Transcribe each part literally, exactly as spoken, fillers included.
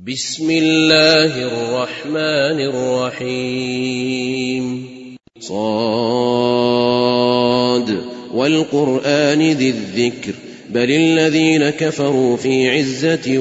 بسم الله الرحمن الرحيم. صاد والقرآن ذي الذكر بل الذين كفروا في عزة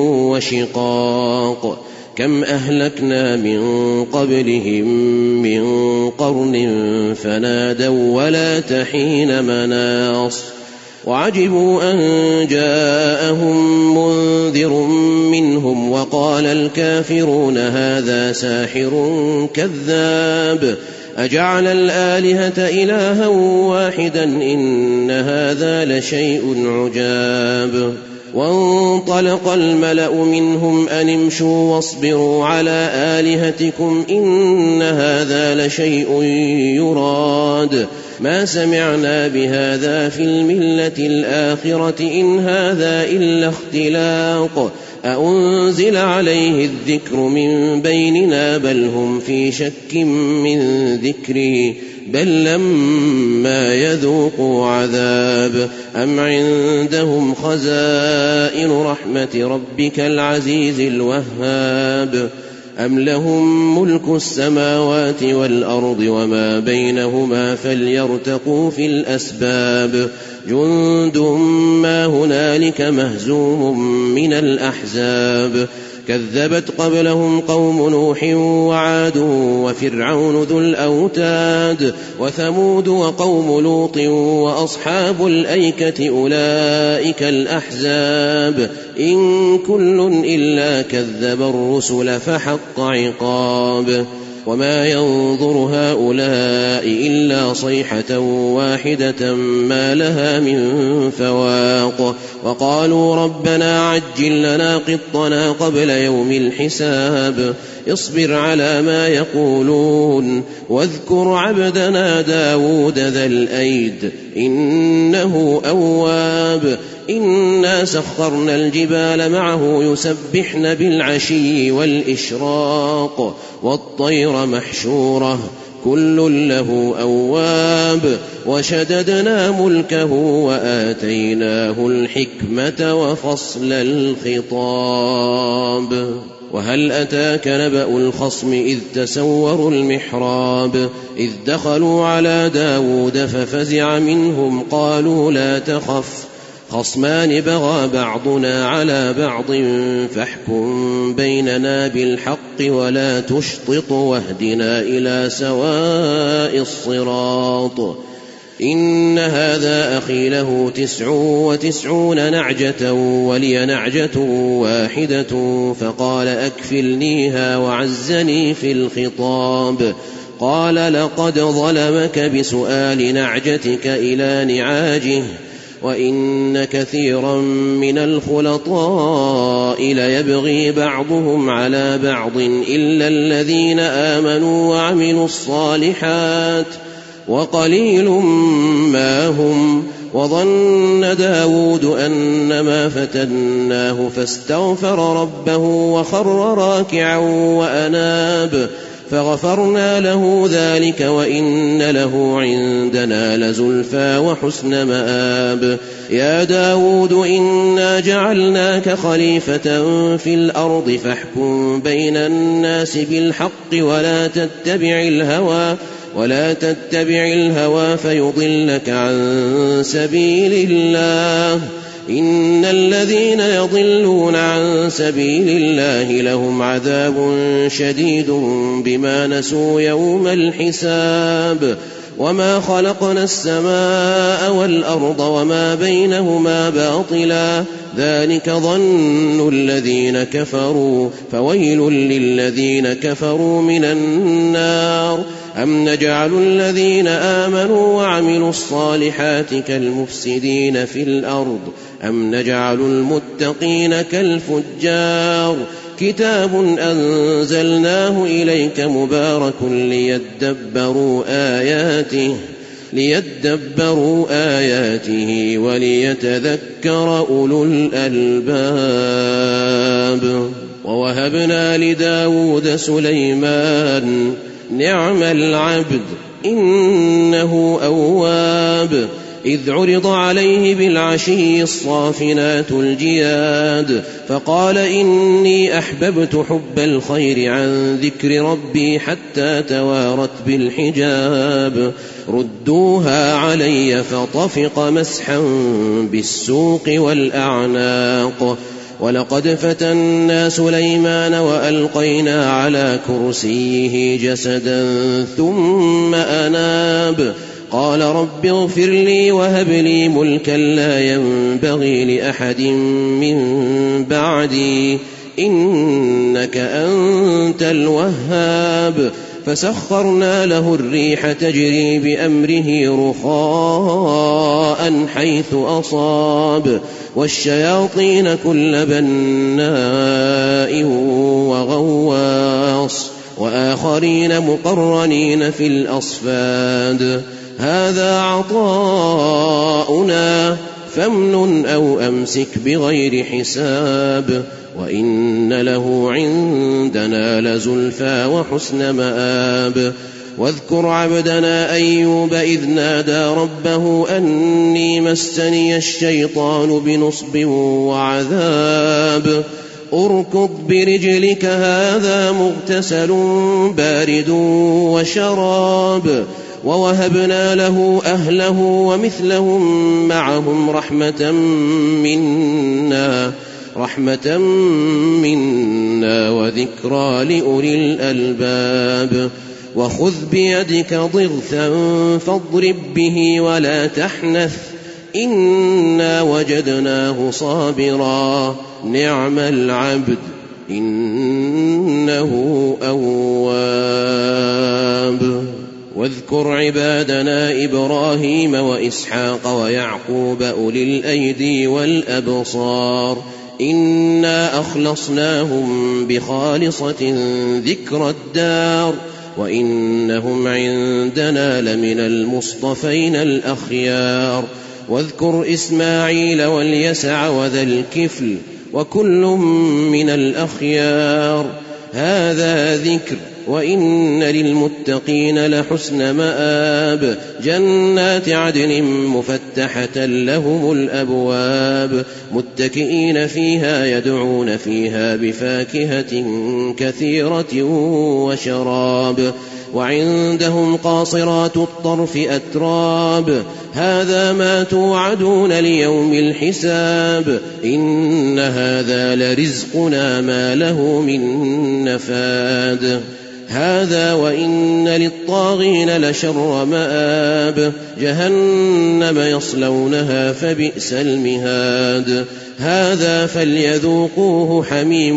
وشقاق كم أهلكنا من قبلهم من قرن فنادوا ولا تحين مناص وعجبوا أن جاءهم منذر منهم وقال الكافرون هذا ساحر كذاب أجعل الآلهة إلها واحدا إن هذا لشيء عجاب. وانطلق الملأ منهم أن امشوا واصبروا على آلهتكم إن هذا لشيء يراد ما سمعنا بهذا في الملة الآخرة إن هذا إلا اختلاق أأنزل عليه الذكر من بيننا بل هم في شك من ذكري بل لما يذوقوا عذاب أم عندهم خزائن رحمة ربك العزيز الوهاب أم لهم ملك السماوات والأرض وما بينهما فليرتقوا في الأسباب جند ما هنالك مهزوم من الأحزاب كذبت قبلهم قوم نوح وعاد وفرعون ذو الأوتاد وثمود وقوم لوط وأصحاب الأيكة أولئك الأحزاب إن كل إلا كذب الرسل فحق عقاب وما ينظر هؤلاء إلا صيحة واحدة ما لها من فواق وقالوا ربنا عجل لنا قطنا قبل يوم الحساب اصبر على ما يقولون واذكر عبدنا داود ذا الأيد إنه أواب إنا سخرنا الجبال معه يسبحن بالعشي والإشراق والطير محشورة كل له أواب وشددنا ملكه وآتيناه الحكمة وفصل الخطاب. وهل أتاك نبأ الخصم إذ تسوروا المحراب إذ دخلوا على داود ففزع منهم قالوا لا تخف خصمان بغى بعضنا على بعض فاحكم بيننا بالحق ولا تشطط واهدنا إلى سواء الصراط إن هذا أخي له تسع وتسعون نعجة ولي نعجة واحدة فقال أكفلنيها وعزني في الخطاب قال لقد ظلمك بسؤال نعجتك إلى نعاجه وإن كثيرا من الخلطاء ليبغي بعضهم على بعض إلا الذين آمنوا وعملوا الصالحات وقليل ما هم وظن داود أنما فتناه فاستغفر ربه وخر راكعا وأناب فغفرنا له ذلك وإن له عندنا لزلفى وحسن مآب. يا داود إنا جعلناك خليفة في الأرض فاحكم بين الناس بالحق ولا تتبع الهوى ولا تتبع الهوى فيضلك عن سبيل الله إن الذين يضلون عن سبيل الله لهم عذاب شديد بما نسوا يوم الحساب وما خلقنا السماء والأرض وما بينهما باطلا ذلك ظن الذين كفروا فويل للذين كفروا من النار أم نجعل الذين آمنوا وعملوا الصالحات كالمفسدين في الأرض أم نجعل المتقين كالفجار كتاب أنزلناه إليك مبارك ليدبروا آياته ليدبروا آياته وليتذكر أولو الألباب. ووهبنا لداود سليمان نعم العبد إنه أواب إذ عرض عليه بالعشي الصافنات الجياد فقال إني أحببت حب الخير عن ذكر ربي حتى توارت بالحجاب ردوها علي فطفق مسحا بالسوق والأعناق ولقد فتنا سليمان وألقينا على كرسيه جسدا ثم أناب قال رب اغفر لي وهب لي ملكا لا ينبغي لأحد من بعدي إنك أنت الوهاب فسخرنا له الريح تجري بأمره رخاء حيث أصاب والشياطين كل بناء وغواص وآخرين مقرنين في الأصفاد هذا عطاؤنا فامنن أو أمسك بغير حساب وإن له عندنا لزلفى وحسن مآب واذكر عبدنا أيوب إذ نادى ربه أني مسني الشيطان بنصب وعذاب اركض برجلك هذا مغتسل بارد وشراب ووهبنا له أهله ومثلهم معهم رحمة منا رحمة منا وذكرى لأولي الألباب وخذ بيدك ضغثا فاضرب به ولا تحنث إنا وجدناه صابرا نعم العبد إنه أواب واذكر عبادنا إبراهيم وإسحاق ويعقوب أولي الأيدي والأبصار إنا أخلصناهم بخالصة ذكر الدار وإنهم عندنا لمن المصطفين الأخيار واذكر إسماعيل واليسع وذا الكفل وكل من الأخيار هذا ذكر وإن للمتقين لحسن مآب جنات عدن مفتحة لهم الأبواب متكئين فيها يدعون فيها بفاكهة كثيرة وشراب وعندهم قاصرات الطرف أتراب هذا ما توعدون ليوم الحساب إن هذا لرزقنا ما له من نفاد هذا وإن للطاغين لشر مآب جهنم يصلونها فبئس المهاد هذا فليذوقوه حميم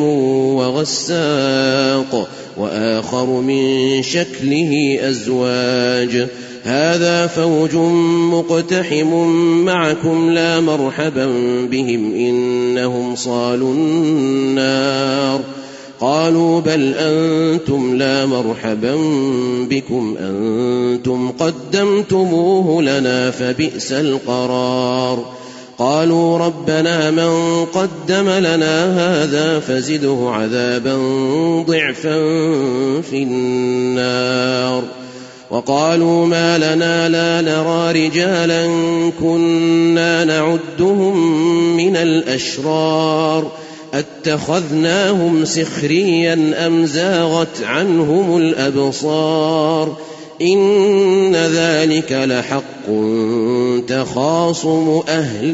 وغساق وآخر من شكله أزواج هذا فوج مقتحم معكم لا مرحبا بهم إنهم صالوا النار قالوا بل أنتم لا مرحبا بكم أنتم قدمتموه لنا فبئس القرار قالوا ربنا من قدم لنا هذا فزده عذابا ضعفا في النار وقالوا ما لنا لا نرى رجالا كنا نعدهم من الأشرار أتخذناهم سخريا أم زاغت عنهم الأبصار إن ذلك لحق تخاصم أهل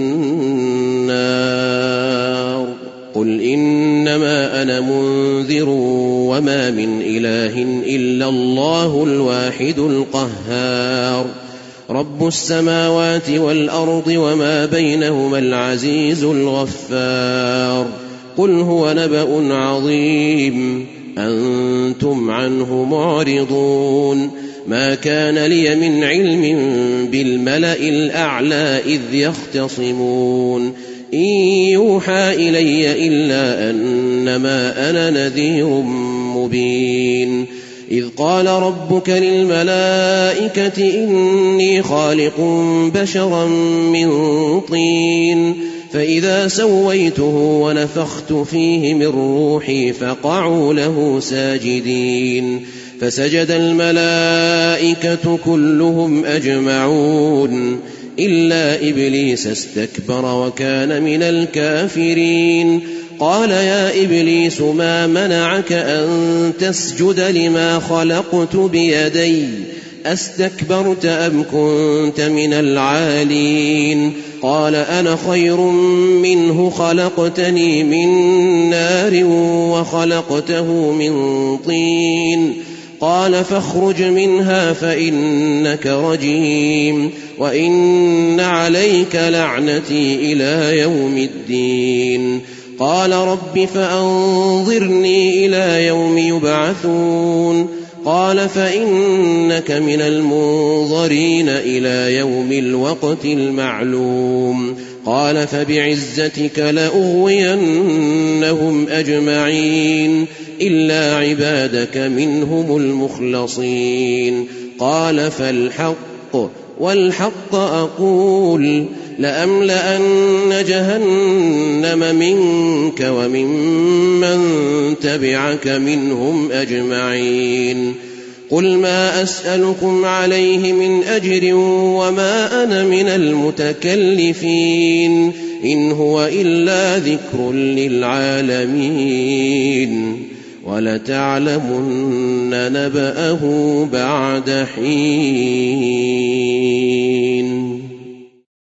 النار قل إنما أنا منذر وما من إله إلا الله الواحد القهار رب السماوات والأرض وما بينهما العزيز الغفار قل هو نبأ عظيم أنتم عنه معرضون ما كان لي من علم بالملأ الأعلى إذ يختصمون إن يوحى إلي إلا أنما أنا نذير مبين إذ قال ربك للملائكة إني خالق بشرا من طين فإذا سويته ونفخت فيه من روحي فقعوا له ساجدين فسجد الملائكة كلهم أجمعون إلا إبليس استكبر وكان من الكافرين قال يا إبليس ما منعك أن تسجد لما خلقت بيدي أستكبرت أم كنت من العالين قال أنا خير منه خلقتني من نار وخلقته من طين قال فاخرج منها فإنك رجيم وإن عليك لعنتي إلى يوم الدين قال رب فأنظرني إلى يوم يبعثون قال فإنك من المنظرين إلى يوم الوقت المعلوم قال فبعزتك لأغوينهم أجمعين إلا عبادك منهم المخلصين قال فالحق والحق أقول لأملأن جهنم منك وممن تبعك منهم أجمعين قل ما أسألكم عليه من أجر وما أنا من المتكلفين إن هو إلا ذكر للعالمين ولتعلمن نبأه بعد حين.